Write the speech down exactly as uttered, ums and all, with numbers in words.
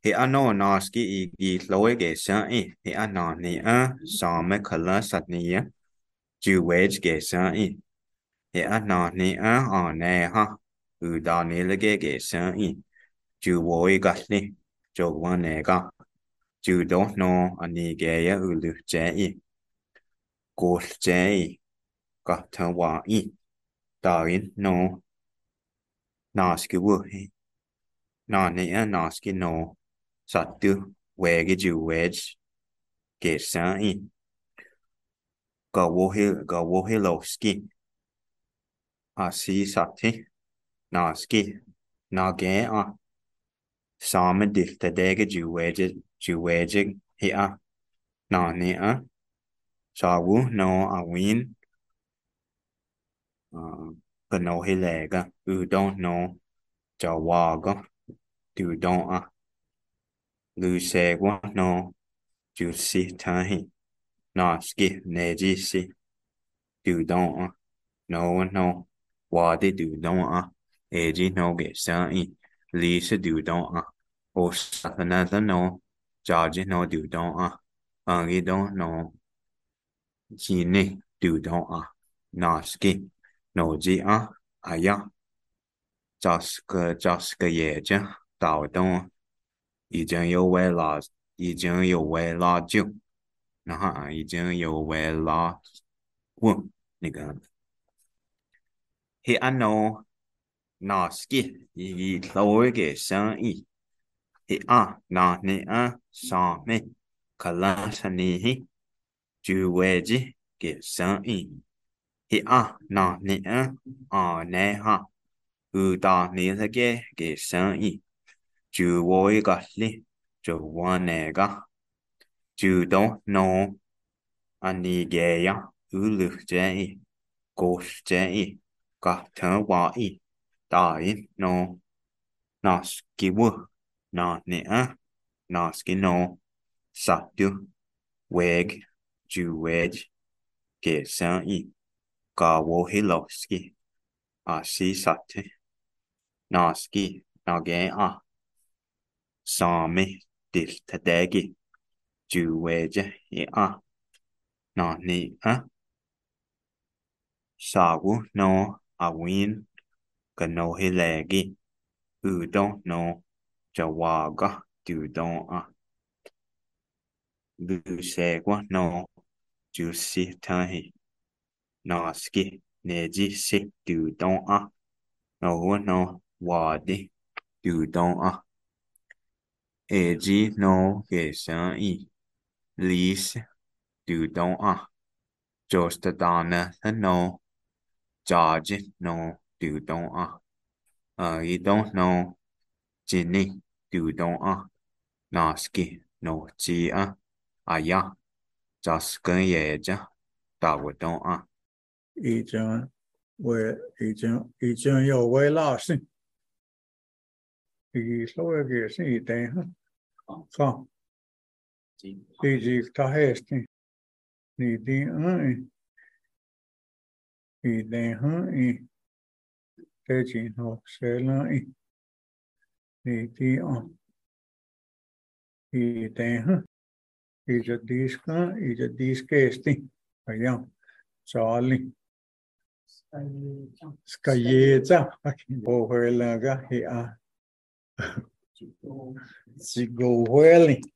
He ano naski i i loe ge san i he ano ni a sa me kala sat ni ya ju wedge ge san i he ano ni a on ne ha u da ni le ge ge san i ju wo i ga ni jo wa ne ga ju do no ani ge ya u lu je i go je i ga ta wa i da in no naski wo he na ni a naski no sat tu we ge ju wedge ge san i Gawohilowski, Asi Sati, Naski, Nage a Sama Diftadega Juwejig, Juwejig, Hia, Nani a Sawu no Awin, Panohilega, Udon no Jawaga, Dudon a Lusegwa no Jusi Tahi, Naski, Nejisi, Dudon a no no Wadi Dudon a Eji no get Sai. Lisa du don a o Sathanatha no George no du don a Angi don no Gini du don a Naski no ji a Aya Jaska Jaska Yeja Tao don 已经有为了已经有为了就然后已经有为了问那个 He ano Naski i lỗi cái sáng y He a na ni a sa me kala sani hi ju weji ke san i He a na ni a a ne ha u da ni la ke ke san i ju wo i ga li ju wa ne ga ju do no ani ge ya u lu je i go je i ga ta wa i da i no nas ki wo na ni a naski no sa tu weg ju wedge ke san i ga wo hiloski a si sate naski nage a sami dil tadegi ju wedge e a na ni a sawu no a win ka no hilegi u don no jawaga du don a lu se qua no ju si tahi naski neji si du don a no no wadi du don a eji no ke san i lis du don a josta dana no George no du don a I don't know Jenny du don a naski no chi a aya jaska yeja tao don a 已经为已经已经有为老师，已所谓的是一等哈，好，以及他还是你的嗯，一等哈一，这今后谁能一，你的啊，一等哈，一这 disc 一这 disc 一样，找你。Skayeza, o huela ga he a. Sigo hueli.